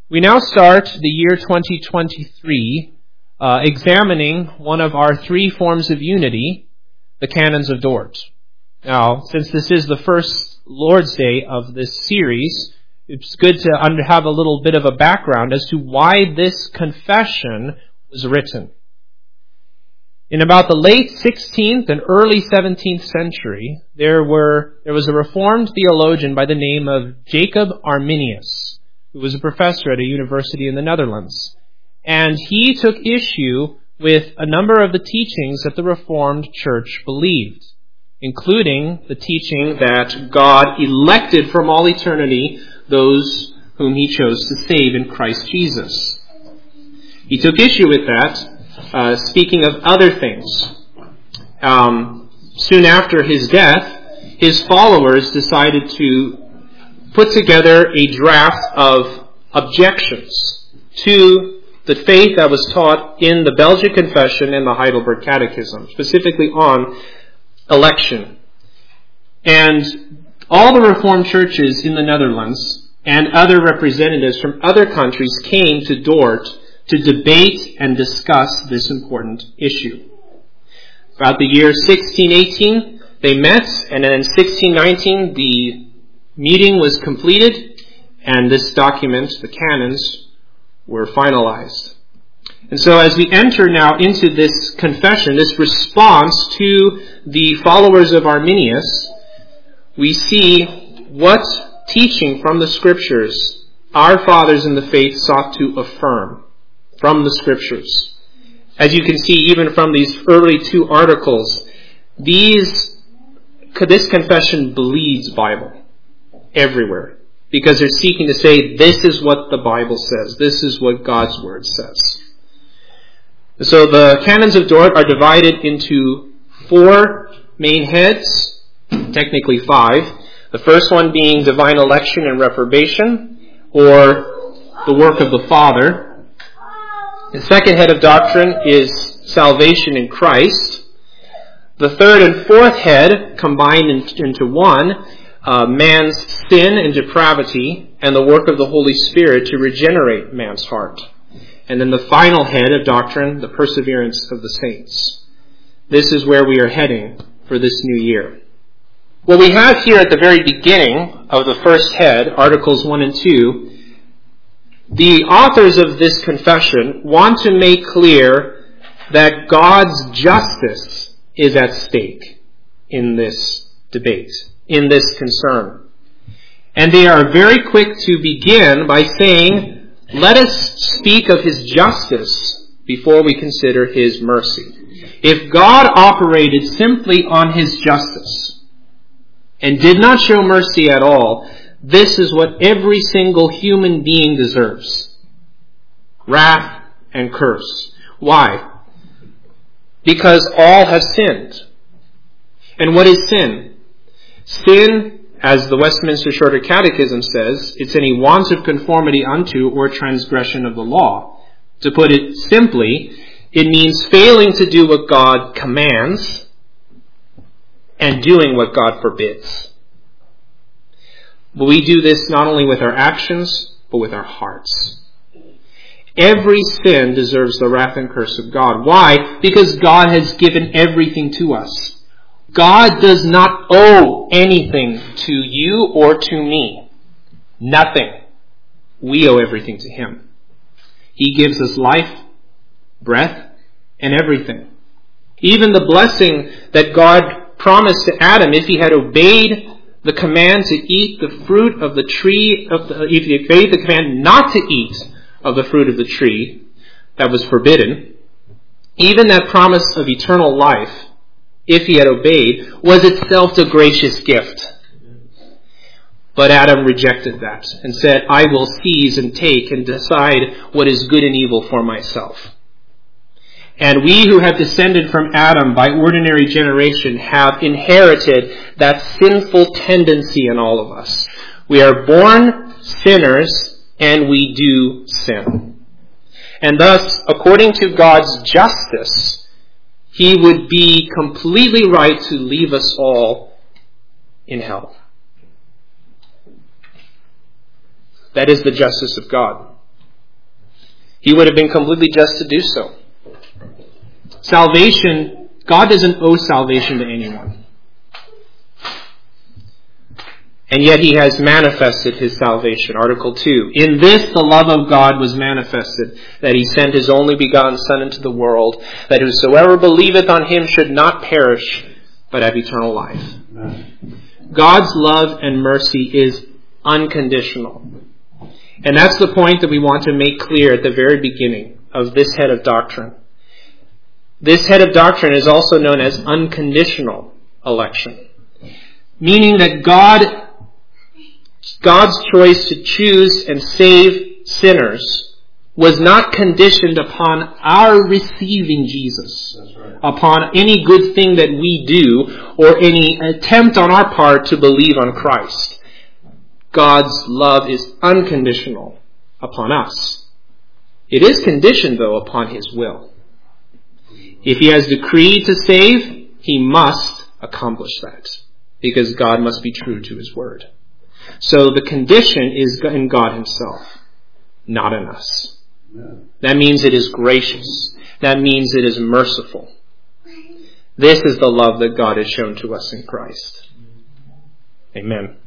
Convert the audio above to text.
We now start the year 2023 examining one of our three forms of unity, the Canons of Dort. Now, since this is the first Lord's Day of this series, it's good to have a little bit of a background as to why this confession was written. In about the late 16th and early 17th century, there was a Reformed theologian by the name of Jacob Arminius, who was a professor at a university in the Netherlands. And he took issue with a number of the teachings that the Reformed Church believed, including the teaching that God elected from all eternity those whom He chose to save in Christ Jesus. He took issue with that, speaking of other things. Soon after his death, his followers decided to put together a draft of objections to the faith that was taught in the Belgic Confession and the Heidelberg Catechism, specifically on election. And all the Reformed churches in the Netherlands and other representatives from other countries came to Dort to debate and discuss this important issue. About the year 1618, they met, and then in 1619, the meeting was completed, and this document, the canons, were finalized. And so as we enter now into this confession, this response to the followers of Arminius, we see what teaching from the Scriptures our fathers in the faith sought to affirm from the Scriptures. As you can see, even from these early two articles, this confession bleeds Bible everywhere, because they're seeking to say, this is what the Bible says, this is what God's Word says. So the Canons of Dort are divided into four main heads, technically five. The first one being divine election and reprobation, or the work of the Father. The second head of doctrine is salvation in Christ. The third and fourth head combined into one, man's sin and depravity, and the work of the Holy Spirit to regenerate man's heart. And then the final head of doctrine, the perseverance of the saints. This is where we are heading for this new year. What we have here at the very beginning of the first head, Articles 1 and 2, the authors of this confession want to make clear that God's justice is at stake in this debate, in this concern. And they are very quick to begin by saying, let us speak of His justice before we consider His mercy. If God operated simply on His justice and did not show mercy at all, this is what every single human being deserves: wrath and curse. Why? Because all have sinned. And what is sin? Sin, as the Westminster Shorter Catechism says, it's any want of conformity unto or transgression of the law. To put it simply, it means failing to do what God commands and doing what God forbids. But we do this not only with our actions, but with our hearts. Every sin deserves the wrath and curse of God. Why? Because God has given everything to us. God does not owe anything to you or to me. Nothing. We owe everything to Him. He gives us life, breath, and everything. Even the blessing that God promised to Adam if he had obeyed the command to eat the fruit of the tree, if he obeyed the command not to eat of the fruit of the tree that was forbidden, even that promise of eternal life, if he had obeyed, was itself a gracious gift. But Adam rejected that and said, I will seize and take and decide what is good and evil for myself. And we who have descended from Adam by ordinary generation have inherited that sinful tendency in all of us. We are born sinners and we do sin. And thus, according to God's justice, He would be completely right to leave us all in hell. That is the justice of God. He would have been completely just to do so. Salvation, God doesn't owe salvation to anyone. And yet He has manifested His salvation. Article 2. In this the love of God was manifested, that He sent His only begotten Son into the world, that whosoever believeth on Him should not perish, but have eternal life. Amen. God's love and mercy is unconditional. And that's the point that we want to make clear at the very beginning of this head of doctrine. This head of doctrine is also known as unconditional election, meaning that God's choice to choose and save sinners was not conditioned upon our receiving Jesus, upon any good thing that we do, or any attempt on our part to believe on Christ. God's love is unconditional upon us. It is conditioned, though, upon His will. If He has decreed to save, He must accomplish that, because God must be true to His word. So the condition is in God Himself, not in us. That means it is gracious. That means it is merciful. This is the love that God has shown to us in Christ. Amen.